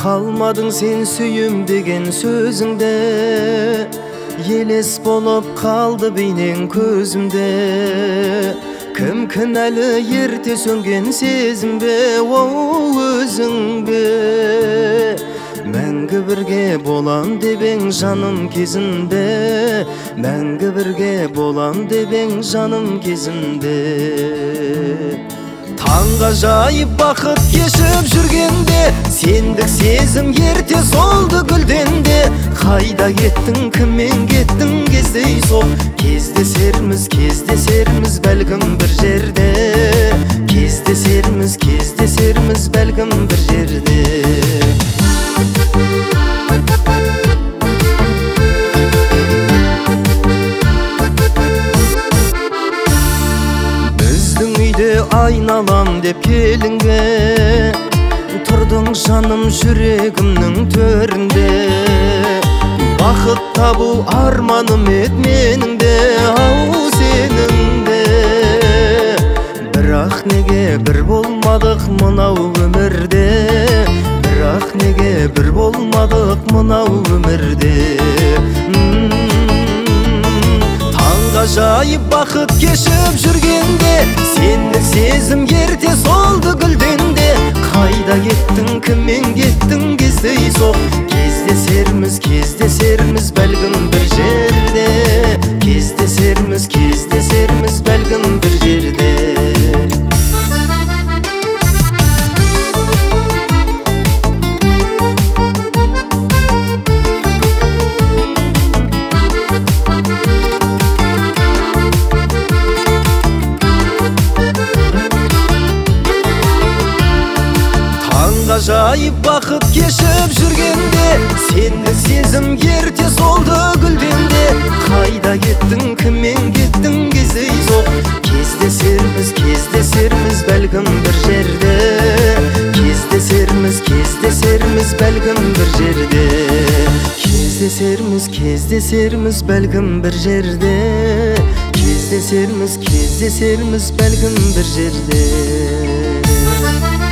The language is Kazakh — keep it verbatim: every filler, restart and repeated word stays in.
Қалмадың сен сүйім деген сөзіңде, елес болып қалды бейнең көзімде. Кім кінәлі ерте сөнген сезім бе, оу өзің бе? Мәңгі бірге болам дебең жаным кезінде, мәңгі бірге болам дебең жаным кезінде. Таңға жайып бақыт кешіп жүргенде, сендік сезім ерте солды гүлденде. Қайда кеттің, кіммен кеттің кездей сол? Кездесерміз, кездесерміз бәлкім бір жерде. Кездесерміз, кездесерміз бәлкім бір жерде. Айналам деп келінге, тұрдың жаным жүрегімнің төрінде. Бақыт табу арманым ед менің де, ау сенің де. Бірақ неге бір болмадық мынау өмірде, бірақ неге бір болмадық мынау өмірде. Ғажайып бақыт кешіп жүргенде, сендік сезім ерте солды гүлденде. Қайда кеттің, кіммен кеттің кездей сол? Кездесерміз, кездесерміз бәлкім бір жерде. Кездесерміз, кездесерміз бәлкім бір жерде. Ғажайып бақыт кешіп жүргенде, сендік сезім ерте солды гүлденде. Қайда кеттің, кіммен кеттің кездей сол? Кездесерміз, кездесерміз бәлкім бір жерде. Кездесерміз, кездесерміз бәлкім бір жерде. Кездесерміз, кездесерміз бәлкім бір жерде. Кездесерміз, кездесерміз бәлкім бір жерде.